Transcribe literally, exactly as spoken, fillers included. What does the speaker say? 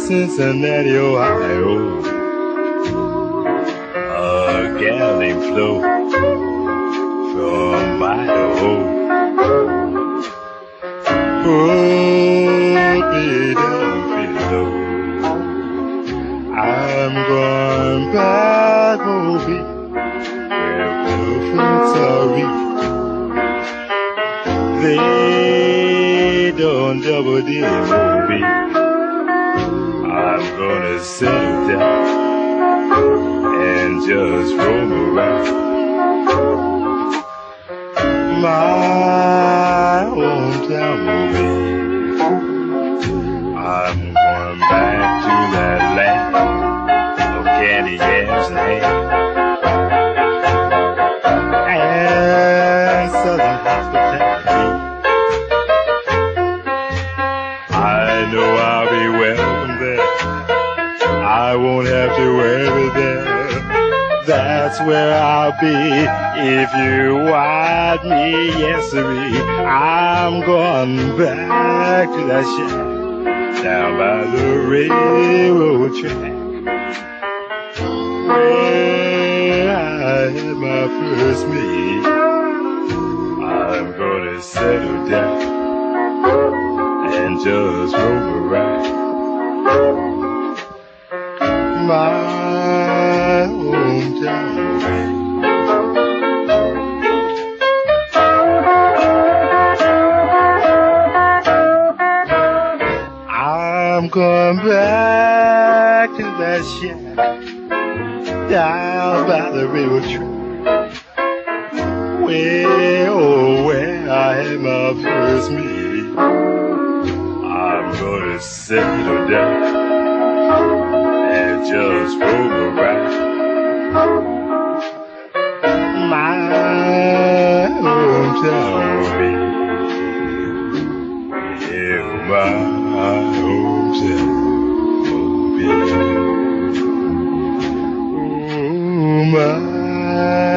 Cincinnati, Ohio, a gal named Flo from Idaho put me down below. I'm going back home where folks are weak. They don't double deal with me. I'm gonna settle down and just roam around my hometown movie. I'm going back to that land of candy yams and ham and southern hospitality. I know I'll be welcome there. I won't have to worry there. That's where I'll be if you want me, yes sirree. I'm going back to that shack down by the railroad track where I had my first meet. I'm gonna settle down and just roam around my hometown. I'm going back to that shack down by the railroad track where, oh, where I had my first meet. I'm gonna settle down and just roam around my hometown, baby. Yeah, my hometown, baby. Oh, my